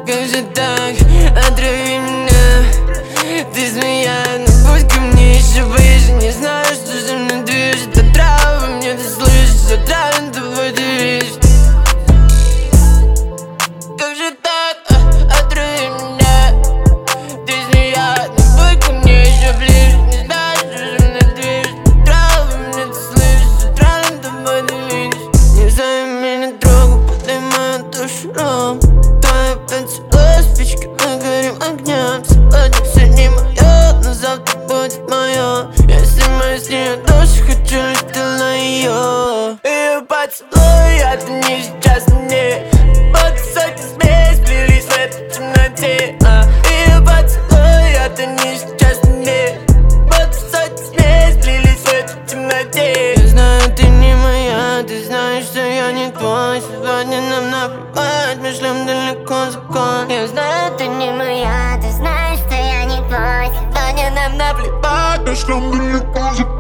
Как же так, отрави меня. Ты змея, но будь ко мне еще ближе. Не знаю, что же мной движет. Отрава мне ты слышишь, отравлен тобой ты видишь. Как же так, отрави меня. Ты змея, но будь ко мне еще ближе. Не знаю, что же мной движет. Отрава мне ты слышишь, отравлен тобой ты видишь. Не знаю, меня трогай, поднимаю душу ром. Твои поцелуи, спички, мы горим огнем. Сегодня все не мое, но завтра будет мое. Если мысли о душе, хочу лишь ты на ее. Ее поцелуи, это не сейчас мне. Вот сотни змей сплелись в этой темноте. Ее поцелуи, это не сейчас мне. Вот сотни змей сплелись в этой темноте. Я знаю, ты не моя, ты знаешь, что я не твой. Сегодня нам наплевать, мы шлем далеко закон. Я знаю, ты не моя, ты знаешь, что я не твой. Сегодня нам наплевать, мы шлем далеко закон.